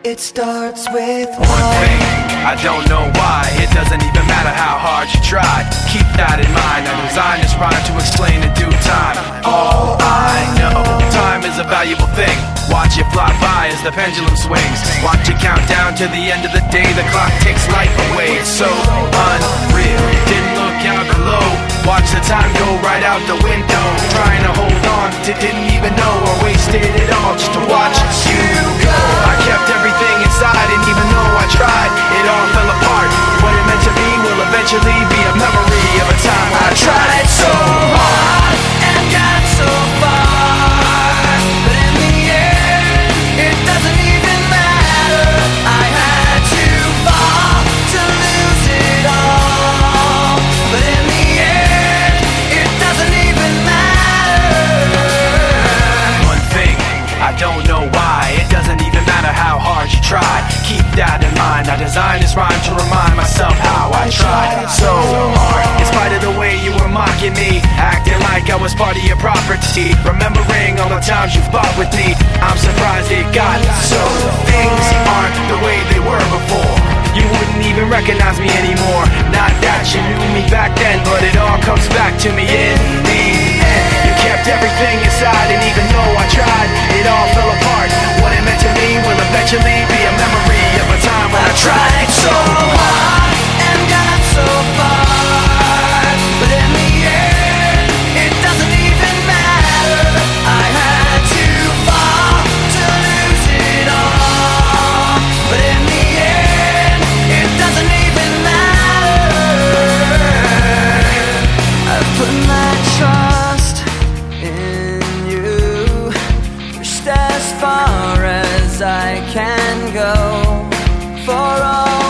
It starts with one thing, I don't know why. It doesn't even matter how hard you try. Keep that in mind, I designed this rhyme to explain in due time. All I know, time is a valuable thing. Watch it fly by as the pendulum swings. Watch it count down to the end of the day. The clock takes life away, it's so unreal. Didn't look out below, watch the time go right out the window. Trying to hold on to didn't even know I wasted it all just to watch you go. I kept everything inside, and even though I tried, it all fell apart. What it meant to me will eventually be a memory of a time I tried so hard and got so far, but in the end, it doesn't even matter. I had to fall to lose it all, but in the end, it doesn't even matter. One thing, I don't know why. It doesn't even matter how hard you try. Keep that in mind, I designed this rhyme to remind myself how I tried so hard. In spite of the way you were mocking me, acting like I was part of your property, remembering all the times you fought with me, I'm surprised it got so. Things aren't the way they were before. You wouldn't even recognize me anymore. Not that you knew me back then, but it all comes back to me in the end. You kept everything inside, and even though I tried, it all fell apart. What it meant to me will eventually be a memory of a time when I tried so hard and got so far, but in the end, it doesn't even matter. I had to fall to lose it all, but in the end, it doesn't even matter. I've put my trust in you, pushed as far as I can go for all